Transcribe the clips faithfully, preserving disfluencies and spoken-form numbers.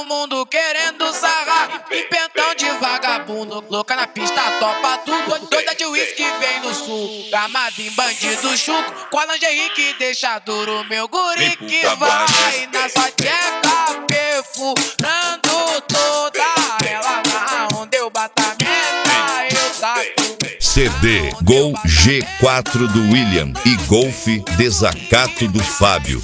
mundo querendo sarrar, pimpentão de vagabundo, louca na pista, topa tudo. Doida de uísque vem no sul, gamada em bandido chuco, com a lingerie que deixa duro meu guri que vai na sua tcheca perfurando toda ela na onda eu batamenta, eu taco. C D Gol G quatro do William e Golf Desacato do Fábio.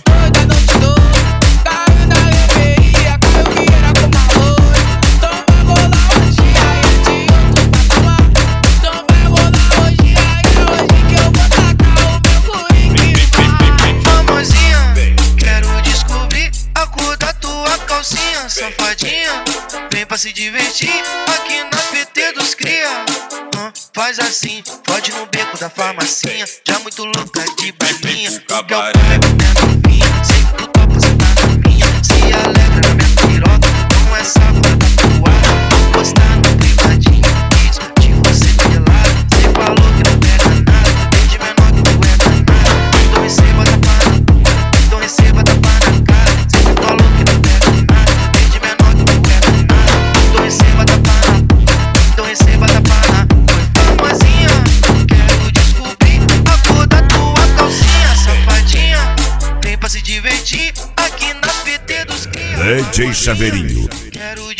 Safadinha, vem pra se divertir aqui na P T dos cria. Hum, faz assim, pode no beco da farmacinha, já muito louca de balinha. O que eu pego minha novinha, sei que tu topa, cê tá na minha. Se alegra na minha piroca, não é sábado da toalha. Vou postar no privadinho, vídeos de você pelado. Cê falou que não pega nada, desde menor que tu é danado. Então receba da pana, então receba da pana na cara. Cê falou que não pega nada. Receba da pana, então receba da pana. Oi, famosinha, quero descobrir a cor da tua calcinha. Safadinha, vem pra se divertir aqui na P T dos cria. D J Chaveirinho. Quero